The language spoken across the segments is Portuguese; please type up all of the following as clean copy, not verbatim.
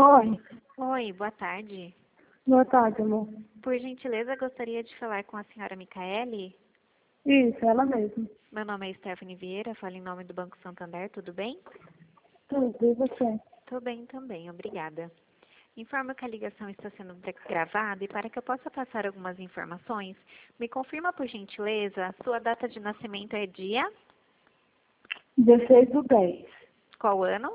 Oi, Oi, boa tarde. boa tarde, amor. Por gentileza, gostaria de falar com a senhora Micaele. Isso, ela mesma. Meu nome é Stephanie Vieira, falo em nome do Banco Santander, tudo bem? Tudo, e você? Tô bem também, obrigada. Informo que a ligação está sendo gravada e para que eu possa passar algumas informações, me confirma por gentileza, a sua data de nascimento é dia? 16/10, Qual ano?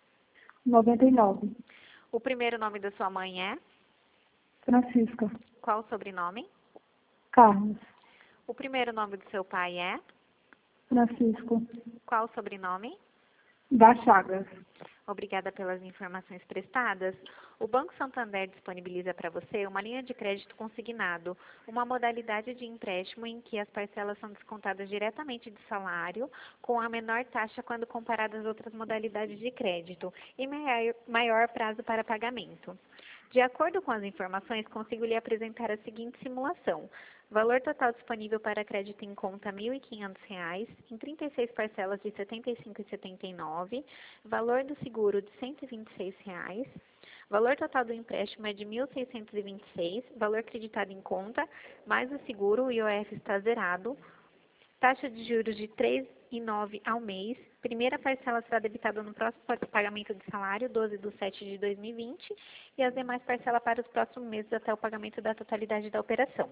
99. O primeiro nome da sua mãe é? Francisca. Qual o sobrenome? Carlos. O primeiro nome do seu pai é? Francisco. Qual o sobrenome? Das Chagas. Obrigada pelas informações prestadas. O Banco Santander disponibiliza para você uma linha de crédito consignado, uma modalidade de empréstimo em que as parcelas são descontadas diretamente do salário, com a menor taxa quando comparadas às outras modalidades de crédito e maior prazo para pagamento. De acordo com as informações, consigo lhe apresentar a seguinte simulação. Valor total disponível para crédito em conta R$ 1.500, em 36 parcelas de R$ 75,79, valor do seguro de R$ 126, valor total do empréstimo é de R$ 1.626, valor creditado em conta, mais o seguro, o IOF está zerado, taxa de juros de 3,9 ao mês, primeira parcela será debitada no próximo pagamento de salário, 12/7/2020, e as demais parcelas para os próximos meses até o pagamento da totalidade da operação.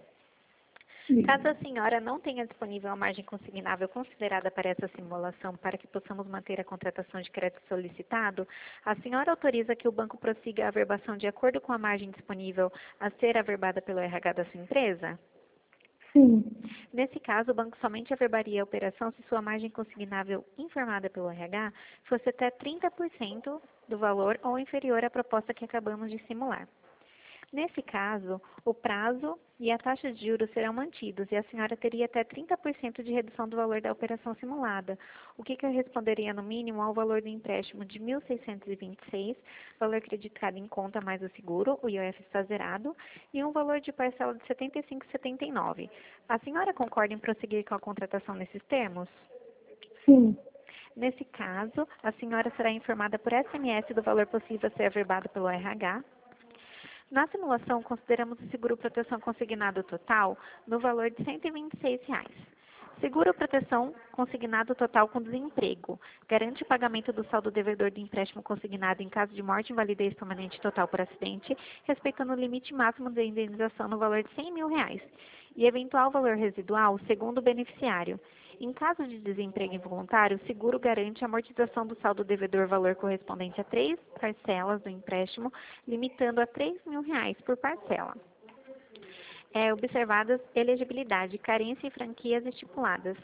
Caso a senhora não tenha disponível a margem consignável considerada para essa simulação para que possamos manter a contratação de crédito solicitado, a senhora autoriza que o banco prossiga a averbação de acordo com a margem disponível a ser averbada pelo RH da sua empresa? Sim. Nesse caso, o banco somente averbaria a operação se sua margem consignável informada pelo RH fosse até 30% do valor ou inferior à proposta que acabamos de simular. Nesse caso, o prazo e a taxa de juros serão mantidos e a senhora teria até 30% de redução do valor da operação simulada, o que corresponderia no mínimo ao valor do empréstimo de R$ 1.626, valor creditado em conta mais o seguro, o IOF está zerado, e um valor de parcela de R$ 75,79. A senhora concorda em prosseguir com a contratação nesses termos? Sim. Nesse caso, a senhora será informada por SMS do valor possível a ser averbado pelo RH. Na simulação, consideramos o seguro proteção consignado total no valor de R$ 126. Seguro proteção consignado total com desemprego. Garante o pagamento do saldo devedor do empréstimo consignado em caso de morte, invalidez permanente total por acidente, respeitando o limite máximo de indenização no valor de R$ 100 mil. E eventual valor residual, segundo o beneficiário. Em caso de desemprego involuntário, o seguro garante a amortização do saldo devedor valor correspondente a 3 parcelas do empréstimo, limitando a R$ 3 mil por parcela. Observadas elegibilidade, carência e franquias estipuladas.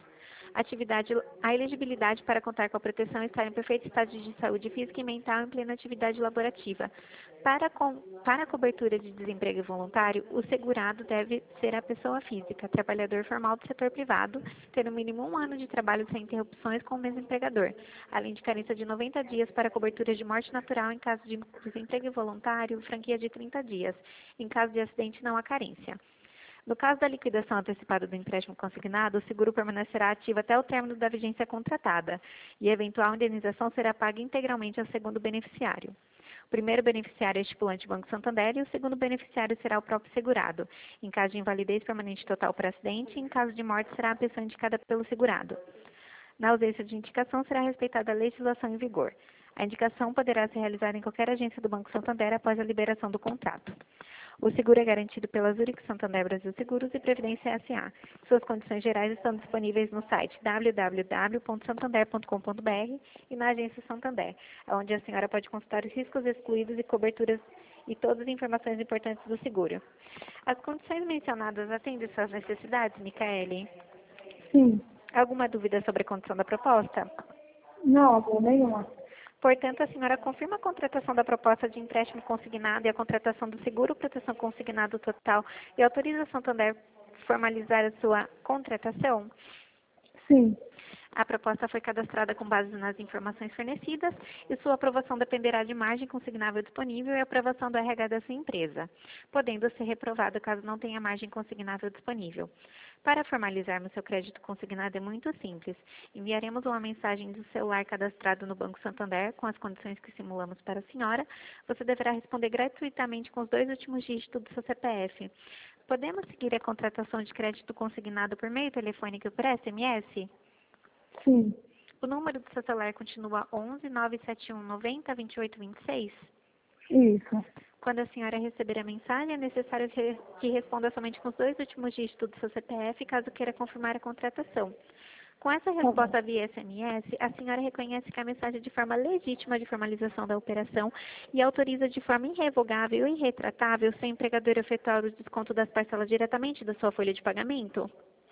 A elegibilidade para contar com a proteção está em perfeito estado de saúde física e mental em plena atividade laborativa. Para a cobertura de desemprego voluntário, o segurado deve ser a pessoa física, trabalhador formal do setor privado, ter no mínimo 1 ano de trabalho sem interrupções com o mesmo empregador, além de carência de 90 dias para cobertura de morte natural em caso de desemprego involuntário, franquia de 30 dias. Em caso de acidente, não há carência. No caso da liquidação antecipada do empréstimo consignado, o seguro permanecerá ativo até o término da vigência contratada e a eventual indenização será paga integralmente ao segundo beneficiário. O primeiro beneficiário é estipulante Banco Santander e o segundo beneficiário será o próprio segurado. Em caso de invalidez permanente total por acidente, em caso de morte será a pessoa indicada pelo segurado. Na ausência de indicação, será respeitada a legislação em vigor. A indicação poderá ser realizada em qualquer agência do Banco Santander após a liberação do contrato. O seguro é garantido pela Zurich Santander Brasil Seguros e Previdência S.A. Suas condições gerais estão disponíveis no site www.santander.com.br e na agência Santander, onde a senhora pode consultar os riscos excluídos e coberturas e todas as informações importantes do seguro. As condições mencionadas atendem suas necessidades, Micaele? Sim. Alguma dúvida sobre a condição da proposta? Não, amor, nenhuma. Portanto, a senhora confirma a contratação da proposta de empréstimo consignado e a contratação do seguro proteção consignado total e autoriza a Santander formalizar a sua contratação? Sim. A proposta foi cadastrada com base nas informações fornecidas e sua aprovação dependerá de margem consignável disponível e aprovação do RH da sua empresa, podendo ser reprovada caso não tenha margem consignável disponível. Para formalizarmos seu crédito consignado é muito simples. Enviaremos uma mensagem do celular cadastrado no Banco Santander com as condições que simulamos para a senhora. Você deverá responder gratuitamente com os 2 últimos dígitos do seu CPF. Podemos seguir a contratação de crédito consignado por meio telefônico por SMS? Sim. O número do seu celular continua 11 971 90 28 26? Isso. Quando a senhora receber a mensagem, é necessário que responda somente com os 2 últimos dígitos do seu CPF, caso queira confirmar a contratação. Com essa Tá bom. resposta via SMS, a senhora reconhece que a mensagem é de forma legítima de formalização da operação e autoriza de forma irrevogável e irretratável seu empregador efetuar o desconto das parcelas diretamente da sua folha de pagamento?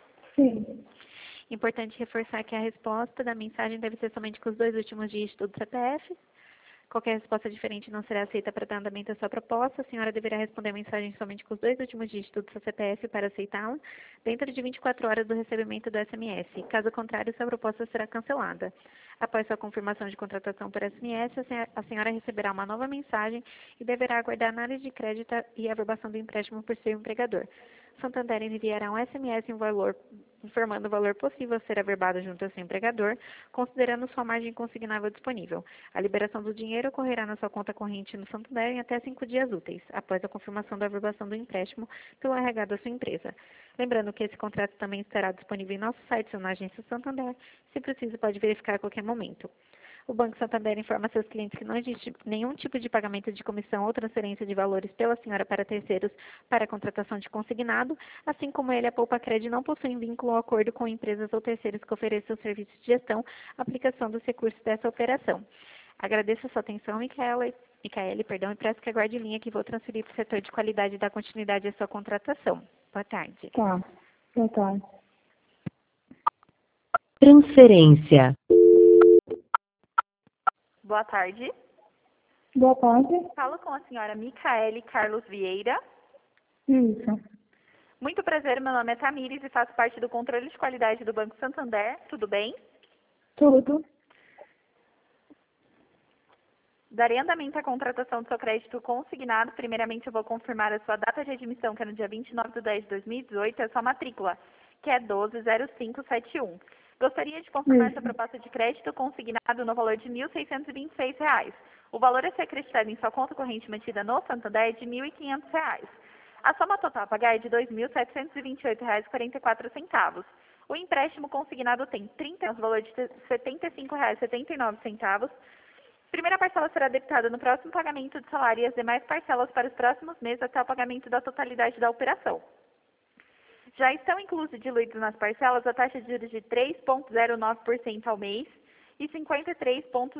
Sim. Importante reforçar que a resposta da mensagem deve ser somente com os 2 últimos dígitos do CPF. Qualquer resposta diferente não será aceita para dar andamento à sua proposta. A senhora deverá responder a mensagem somente com os 2 últimos dígitos do seu CPF para aceitá-la, dentro de 24 horas do recebimento do SMS. Caso contrário, sua proposta será cancelada. Após sua confirmação de contratação por SMS, a senhora receberá uma nova mensagem e deverá aguardar a análise de crédito e a averbação do empréstimo por seu empregador. Santander enviará um SMS informando o valor possível a ser averbado junto ao seu empregador, considerando sua margem consignável disponível. A liberação do dinheiro ocorrerá na sua conta corrente no Santander em até 5 dias úteis, após a confirmação da averbação do empréstimo pelo RH da sua empresa. Lembrando que esse contrato também estará disponível em nosso site ou na agência Santander. Se preciso, pode verificar a qualquer momento. O Banco Santander informa seus clientes que não existe nenhum tipo de pagamento de comissão ou transferência de valores pela senhora para terceiros para a contratação de consignado, assim como ele, a Poupacred, não possui vínculo ou acordo com empresas ou terceiros que ofereçam serviços de gestão, aplicação dos recursos dessa operação. Agradeço a sua atenção, Micaele, e peço que aguarde linha que vou transferir para o setor de qualidade e dar continuidade à sua contratação. Boa tarde. Tá. Boa tarde. Transferência. Boa tarde. Boa tarde. Falo com a senhora Micaele Carlos Vieira. Isso. Muito prazer, meu nome é Tamires e faço parte do controle de qualidade do Banco Santander. Tudo bem? Tudo. Darei andamento à contratação do seu crédito consignado. Primeiramente, eu vou confirmar a sua data de admissão, que é no dia 29/10/2018, e a sua matrícula, que é 120571. Gostaria de confirmar sua proposta de crédito consignado no valor de R$ 1.626. O valor a ser acreditado em sua conta corrente mantida no Santander é de R$ 1.500. A soma total a pagar é de R$ 2.728,44. O empréstimo consignado tem 30 anos, valor de R$ 75,79. Primeira parcela será debitada no próximo pagamento de salário e as demais parcelas para os próximos meses até o pagamento da totalidade da operação. Já estão inclusos diluídos nas parcelas a taxa de juros de 3,09% ao mês e 53 pontos,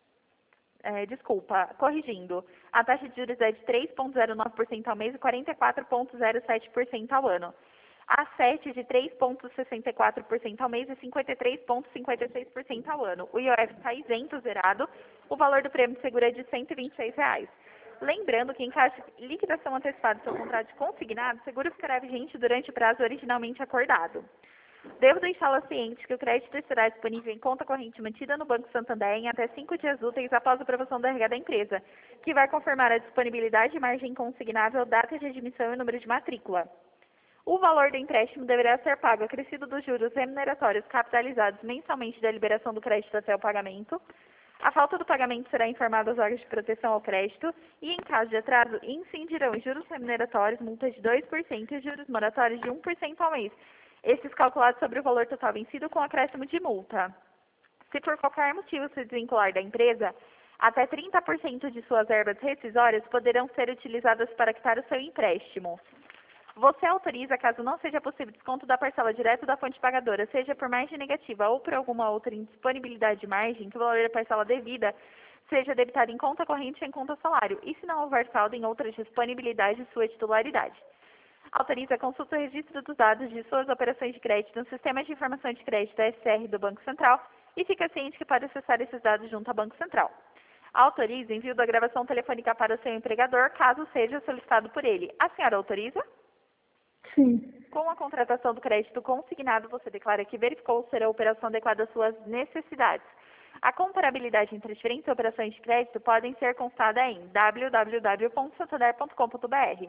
corrigindo. A taxa de juros é de 3,09% ao mês e 44,07% ao ano. A 7 de 3,64% ao mês e 53,56% ao ano. O IOF está isento, zerado. O valor do prêmio de seguro é de R$ 126. Lembrando que em caso de liquidação antecipada do seu contrato de consignado, o seguro ficará vigente durante o prazo originalmente acordado. Devo deixá-la ciente que o crédito estará disponível em conta corrente mantida no Banco Santander em até 5 dias úteis após a aprovação da RH da empresa, que vai confirmar a disponibilidade de margem consignável, data de admissão e número de matrícula. O valor do empréstimo deverá ser pago acrescido dos juros remuneratórios capitalizados mensalmente da liberação do crédito até o pagamento. A falta do pagamento será informada aos órgãos de proteção ao crédito e, em caso de atraso, incidirão juros remuneratórios, multa de 2% e juros moratórios de 1% ao mês, esses calculados sobre o valor total vencido com acréscimo de multa. Se por qualquer motivo se desvincular da empresa, até 30% de suas verbas rescisórias poderão ser utilizadas para quitar o seu empréstimo. Você autoriza, caso não seja possível desconto da parcela direto da fonte pagadora, seja por margem negativa ou por alguma outra indisponibilidade de margem, que o valor da parcela devida seja debitado em conta corrente ou em conta salário, e se não houver saldo em outra disponibilidade de sua titularidade. Autoriza a consulta e registro dos dados de suas operações de crédito no Sistema de Informação de Crédito SCR do Banco Central e fica ciente que pode acessar esses dados junto ao Banco Central. Autoriza envio da gravação telefônica para o seu empregador, caso seja solicitado por ele. A senhora autoriza? Sim. Com a contratação do crédito consignado, você declara que verificou ser a operação adequada às suas necessidades. A comparabilidade entre diferentes operações de crédito podem ser constada em www.santander.com.br.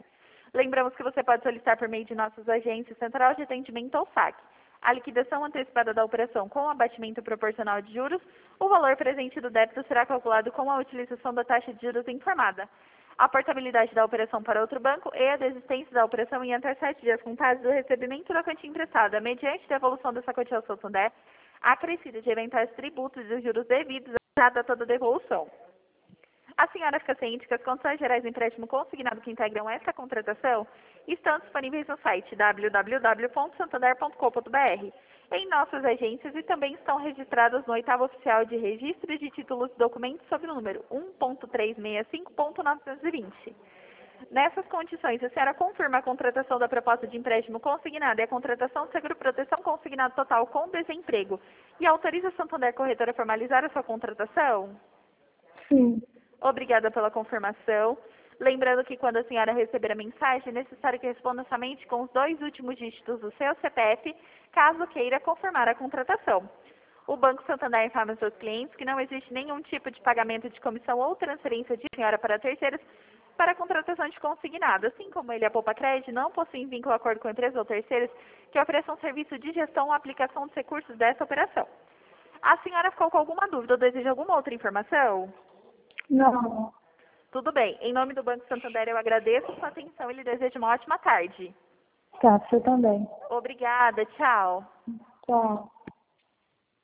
Lembramos que você pode solicitar por meio de nossas agências Central de Atendimento ou SAC a liquidação antecipada da operação com abatimento proporcional de juros. O valor presente do débito será calculado com a utilização da taxa de juros informada. A portabilidade da operação para outro banco e a desistência da operação em até 7 dias contados do recebimento da quantia emprestada, mediante devolução dessa quantia ao Santander, acrescida de eventuais tributos e juros devidos à data da devolução. A senhora fica ciente que as condições gerais do empréstimo consignado que integram esta contratação estão disponíveis no site www.santander.com.br, em nossas agências e também estão registradas no 8º Oficial de Registro de Títulos e Documentos sob o número 1.365.920. Nessas condições, a senhora confirma a contratação da proposta de empréstimo consignado e a contratação de seguro-proteção consignado total com desemprego e autoriza a Santander Corretora a formalizar a sua contratação? Sim. Obrigada pela confirmação. Lembrando que quando a senhora receber a mensagem, é necessário que responda somente com os 2 últimos dígitos do seu CPF, caso queira confirmar a contratação. O Banco Santander informa aos seus clientes que não existe nenhum tipo de pagamento de comissão ou transferência de senhora para terceiros para a contratação de consignado, assim como ele e a Poupa Crédito não possuem vínculo ou acordo com empresas ou terceiros que ofereçam serviço de gestão ou aplicação dos recursos dessa operação. A senhora ficou com alguma dúvida ou deseja alguma outra informação? Não. Tudo bem. Em nome do Banco Santander, eu agradeço a sua atenção e lhe desejo uma ótima tarde. Tá, você também. Obrigada. Tchau. Tchau.